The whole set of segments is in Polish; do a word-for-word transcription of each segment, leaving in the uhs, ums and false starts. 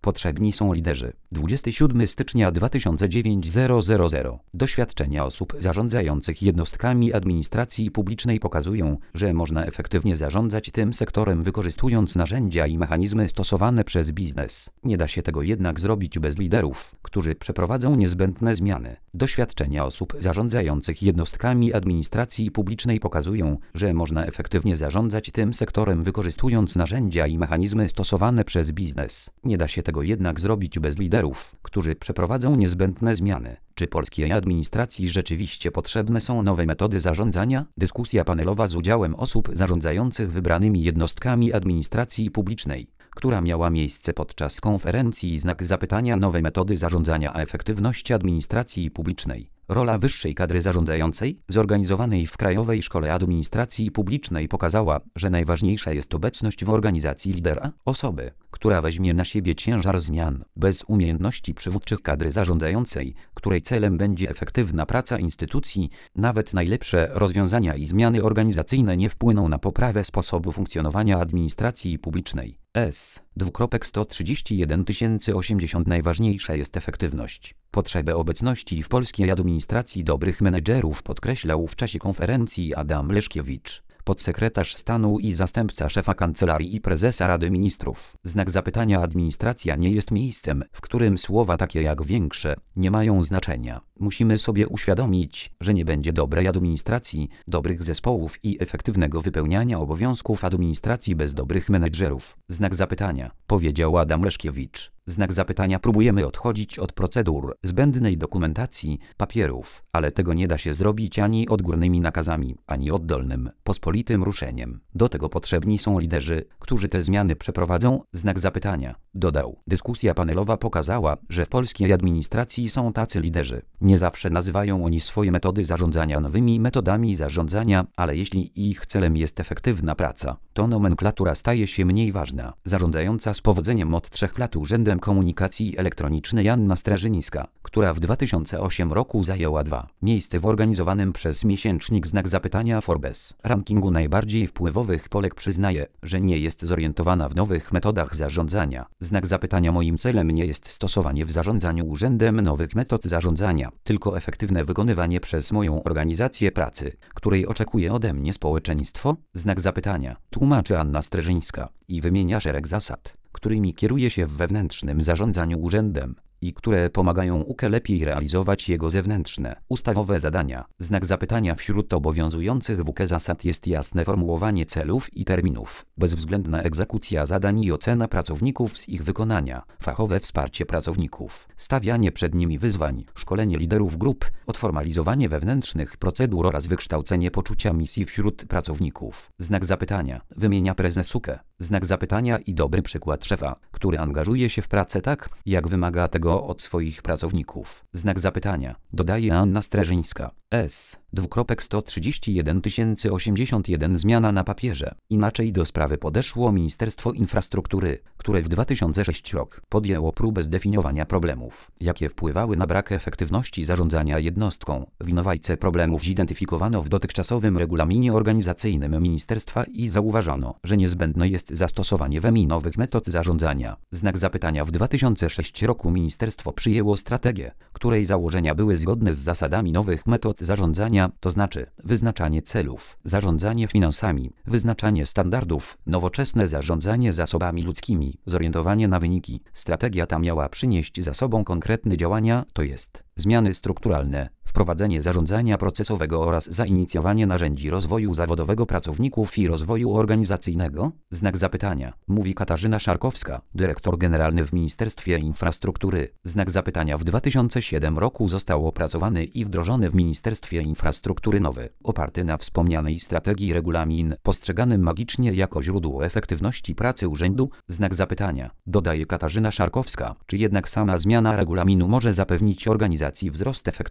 Potrzebni są liderzy. dwudziestego siódmego stycznia dwa tysiące dziewiątego. Doświadczenia osób zarządzających jednostkami administracji publicznej pokazują, że można efektywnie zarządzać tym sektorem wykorzystując narzędzia i mechanizmy stosowane przez biznes. Nie da się tego jednak zrobić bez liderów, którzy przeprowadzą niezbędne zmiany. Doświadczenia osób zarządzających jednostkami administracji publicznej pokazują, że można efektywnie zarządzać tym sektorem wykorzystując narzędzia i mechanizmy stosowane przez biznes. Nie da się tego jednak zrobić bez liderów, którzy przeprowadzą niezbędne zmiany. Czy polskiej administracji rzeczywiście potrzebne są nowe metody zarządzania? Dyskusja panelowa z udziałem osób zarządzających wybranymi jednostkami administracji publicznej, która miała miejsce podczas konferencji Znak Zapytania Nowe metody zarządzania a efektywność administracji publicznej. Rola wyższej kadry zarządzającej, zorganizowanej w Krajowej Szkole Administracji Publicznej pokazała, że najważniejsza jest obecność w organizacji lidera, osoby, która weźmie na siebie ciężar zmian. Bez umiejętności przywódczych kadry zarządzającej, której celem będzie efektywna praca instytucji, nawet najlepsze rozwiązania i zmiany organizacyjne nie wpłyną na poprawę sposobu funkcjonowania administracji publicznej. S. sto trzydzieści jeden tysięcy osiemdziesiąt Najważniejsza jest efektywność. Potrzebę obecności w polskiej administracji dobrych menedżerów podkreślał w czasie konferencji Adam Leszkiewicz, podsekretarz stanu i zastępca szefa Kancelarii i Prezesa Rady Ministrów. Znak zapytania Administracja nie jest miejscem, w którym słowa takie jak większe nie mają znaczenia. Musimy sobie uświadomić, że nie będzie dobrej administracji, dobrych zespołów i efektywnego wypełniania obowiązków administracji bez dobrych menedżerów. Znak zapytania, powiedział Adam Leszkiewicz. Znak zapytania próbujemy odchodzić od procedur, zbędnej dokumentacji, papierów, ale tego nie da się zrobić ani odgórnymi nakazami, ani oddolnym, pospolitym ruszeniem. Do tego potrzebni są liderzy, którzy te zmiany przeprowadzą. Znak zapytania, dodał. Dyskusja panelowa pokazała, że w polskiej administracji są tacy liderzy. Nie zawsze nazywają oni swoje metody zarządzania nowymi metodami zarządzania, ale jeśli ich celem jest efektywna praca, to nomenklatura staje się mniej ważna. Zarządzająca z powodzeniem od trzech lat Urzędem Komunikacji Elektronicznej Anna Strażyńska, która w dwa tysiące ósmym roku zajęła dwa miejsce w organizowanym przez miesięcznik Znak Zapytania Forbes rankingu najbardziej wpływowych Polek, przyznaje, że nie jest zorientowana w nowych metodach zarządzania. Znak zapytania moim celem nie jest stosowanie w zarządzaniu urzędem nowych metod zarządzania, tylko efektywne wykonywanie przez moją organizację pracy, której oczekuje ode mnie społeczeństwo. Znak zapytania, tłumaczy Anna Strażyńska i wymienia szereg zasad, którymi kieruje się w wewnętrznym zarządzaniu urzędem i które pomagają U K lepiej realizować jego zewnętrzne, ustawowe zadania. Znak zapytania wśród obowiązujących w U K zasad jest jasne formułowanie celów i terminów, bezwzględna egzekucja zadań i ocena pracowników z ich wykonania, fachowe wsparcie pracowników, stawianie przed nimi wyzwań, szkolenie liderów grup, odformalizowanie wewnętrznych procedur oraz wykształcenie poczucia misji wśród pracowników. Znak zapytania wymienia prezes U K. Znak zapytania i dobry przykład szefa, który angażuje się w pracę tak, jak wymaga tego od swoich pracowników. Znak zapytania, dodaje Anna Strażyńska. S. sto trzydzieści jeden tysięcy osiemdziesiąt jeden Zmiana na papierze. Inaczej do sprawy podeszło Ministerstwo Infrastruktury, które w dwa tysiące szóstym roku podjęło próbę zdefiniowania problemów, jakie wpływały na brak efektywności zarządzania jednostką. Winowajcę problemów zidentyfikowano w dotychczasowym regulaminie organizacyjnym ministerstwa i zauważono, że niezbędne jest zastosowanie w E M I nowych metod zarządzania. Znak zapytania w dwa tysiące szóstym roku ministerstwo przyjęło strategię, której założenia były zgodne z zasadami nowych metod zarządzania, to znaczy wyznaczanie celów, zarządzanie finansami, wyznaczanie standardów, nowoczesne zarządzanie zasobami ludzkimi, zorientowanie na wyniki. Strategia ta miała przynieść za sobą konkretne działania, to jest zmiany strukturalne, wprowadzenie zarządzania procesowego oraz zainicjowanie narzędzi rozwoju zawodowego pracowników i rozwoju organizacyjnego. Znak zapytania, mówi Katarzyna Szarkowska, dyrektor generalny w Ministerstwie Infrastruktury. Znak zapytania w dwa tysiące siódmym roku został opracowany i wdrożony w Ministerstwie Infrastruktury nowy, oparty na wspomnianej strategii regulamin, postrzegany magicznie jako źródło efektywności pracy urzędu. Znak zapytania, dodaje Katarzyna Szarkowska, czy jednak sama zmiana regulaminu może zapewnić organizacji wzrost efektywności?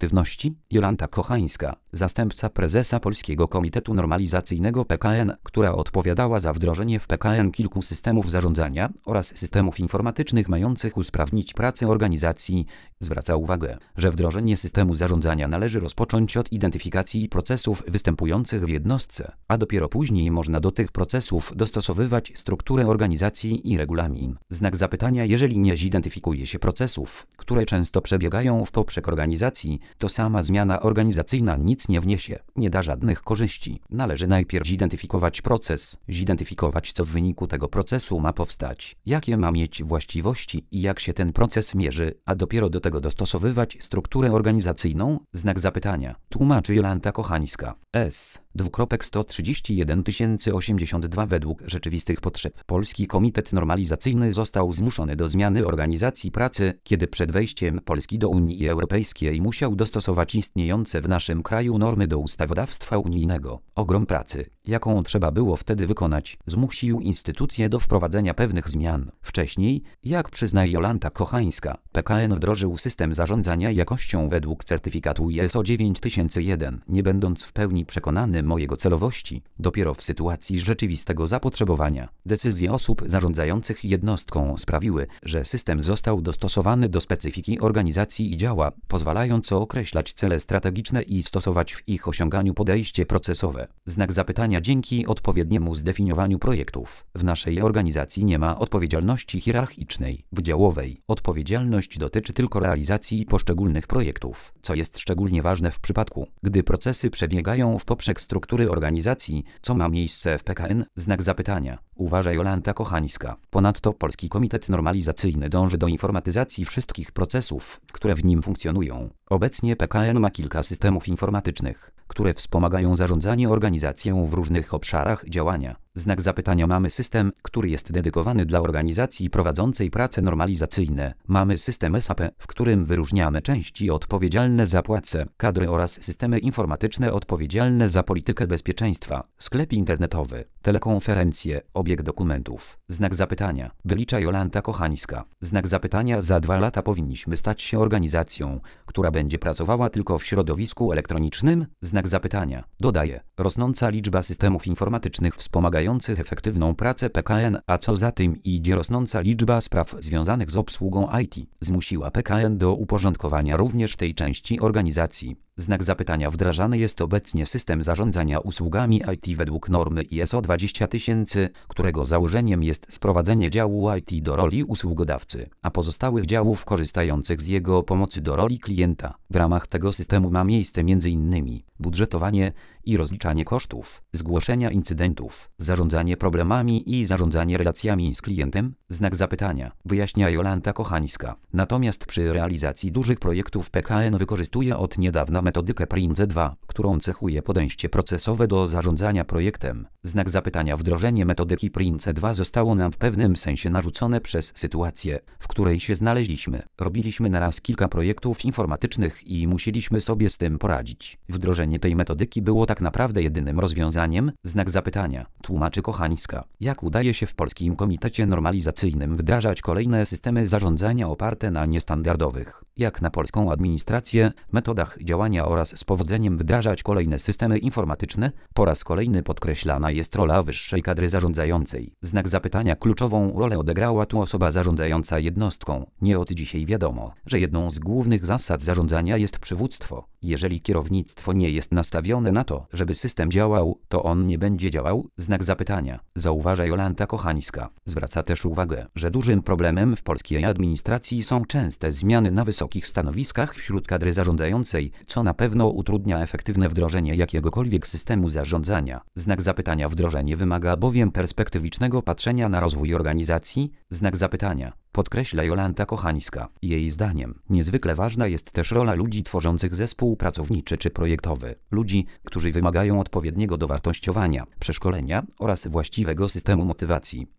Mówi Jolanta Kochańska, zastępca prezesa Polskiego Komitetu Normalizacyjnego P K N, która odpowiadała za wdrożenie w P K N kilku systemów zarządzania oraz systemów informatycznych mających usprawnić pracę organizacji. Zwraca uwagę, że wdrożenie systemu zarządzania należy rozpocząć od identyfikacji procesów występujących w jednostce, a dopiero później można do tych procesów dostosowywać strukturę organizacji i regulamin. Znak zapytania: jeżeli nie zidentyfikuje się procesów, które często przebiegają w poprzek organizacji, to sama zmiana organizacyjna nic nie wniesie, nie da żadnych korzyści. Należy najpierw zidentyfikować proces, zidentyfikować, co w wyniku tego procesu ma powstać, jakie ma mieć właściwości i jak się ten proces mierzy, a dopiero do tego dostosowywać strukturę organizacyjną. Znak zapytania. Tłumaczy Jolanta Kochańska. S. Dwukropek sto trzydzieści jeden tysięcy osiemdziesiąt dwa. Według rzeczywistych potrzeb Polski Komitet Normalizacyjny został zmuszony do zmiany organizacji pracy, kiedy przed wejściem Polski do Unii Europejskiej musiał dostosować istniejące w naszym kraju normy do ustawodawstwa unijnego. Ogrom pracy, jaką trzeba było wtedy wykonać, zmusił instytucje do wprowadzenia pewnych zmian. Wcześniej, jak przyznaje Jolanta Kochańska, P K N wdrożył system zarządzania jakością według certyfikatu I S O dziewięć tysięcy jeden, nie będąc w pełni przekonany mojego celowości. Dopiero w sytuacji rzeczywistego zapotrzebowania decyzje osób zarządzających jednostką sprawiły, że system został dostosowany do specyfiki organizacji i działa, pozwalając określać cele strategiczne i stosować w ich osiąganiu podejście procesowe. Znak zapytania. Dzięki odpowiedniemu zdefiniowaniu projektów w naszej organizacji nie ma odpowiedzialności hierarchicznej, wydziałowej. Odpowiedzialność dotyczy tylko realizacji poszczególnych projektów, co jest szczególnie ważne w przypadku, gdy procesy przebiegają w poprzek struktury organizacji, co ma miejsce w P K N. Znak zapytania. Uważa Jolanta Kochańska. Ponadto Polski Komitet Normalizacyjny dąży do informatyzacji wszystkich procesów, które w nim funkcjonują. Obecnie P K N ma kilka systemów informatycznych, które wspomagają zarządzanie organizacją w różnych obszarach działania. Znak zapytania. Mamy system, który jest dedykowany dla organizacji prowadzącej prace normalizacyjne. Mamy system S A P, w którym wyróżniamy części odpowiedzialne za płace, kadry oraz systemy informatyczne odpowiedzialne za politykę bezpieczeństwa, sklep internetowy, telekonferencje, obieg dokumentów. Znak zapytania. Wylicza Jolanta Kochańska. Znak zapytania. Za dwa lata powinniśmy stać się organizacją, która będzie pracowała tylko w środowisku elektronicznym. Znak zapytania. Dodaje. Rosnąca liczba systemów informatycznych wspomagających efektywną pracę P K N, a co za tym idzie rosnąca liczba spraw związanych z obsługą I T, zmusiła P K N do uporządkowania również tej części organizacji. Znak zapytania. Wdrażany jest obecnie system zarządzania usługami I T według normy I S O dwadzieścia tysięcy, którego założeniem jest sprowadzenie działu I T do roli usługodawcy, a pozostałych działów korzystających z jego pomocy do roli klienta. W ramach tego systemu ma miejsce między innymi budżetowanie i rozliczanie kosztów, zgłoszenia incydentów, zarządzanie problemami i zarządzanie relacjami z klientem. Znak zapytania. Wyjaśnia Jolanta Kochańska. Natomiast przy realizacji dużych projektów P K N wykorzystuje od niedawna metodykę PRINCE dwa, którą cechuje podejście procesowe do zarządzania projektem. Znak zapytania. Wdrożenie metodyki PRINCE dwa zostało nam w pewnym sensie narzucone przez sytuację, w której się znaleźliśmy. Robiliśmy naraz kilka projektów informatycznych i musieliśmy sobie z tym poradzić. Wdrożenie tej metodyki było tak naprawdę jedynym rozwiązaniem. Znak zapytania. Tłumaczy Kochańska. Jak udaje się w Polskim Komitecie Normalizacyjnym wdrażać kolejne systemy zarządzania oparte na niestandardowych, jak na polską administrację, metodach działania oraz z powodzeniem wdrażać kolejne systemy informatyczne? Po raz kolejny podkreślana jest rola wyższej kadry zarządzającej. Znak zapytania. Kluczową rolę odegrała tu osoba zarządzająca jednostką. Nie od dzisiaj wiadomo, że jedną z głównych zasad zarządzania jest przywództwo. Jeżeli kierownictwo nie jest nastawione na to, żeby system działał, to on nie będzie działał. Znak zapytania. Zauważa Jolanta Kochańska. Zwraca też uwagę, że dużym problemem w polskiej administracji są częste zmiany na wysokich stanowiskach wśród kadry zarządzającej, co na pewno utrudnia efektywne wdrożenie jakiegokolwiek systemu zarządzania. Znak zapytania. Wdrożenie wymaga bowiem perspektywicznego patrzenia na rozwój organizacji. Znak zapytania. Podkreśla Jolanta Kochańska. Jej zdaniem niezwykle ważna jest też rola ludzi tworzących zespół pracowniczy czy projektowy. Ludzi, którzy wymagają odpowiedniego dowartościowania, przeszkolenia oraz właściwego systemu motywacji.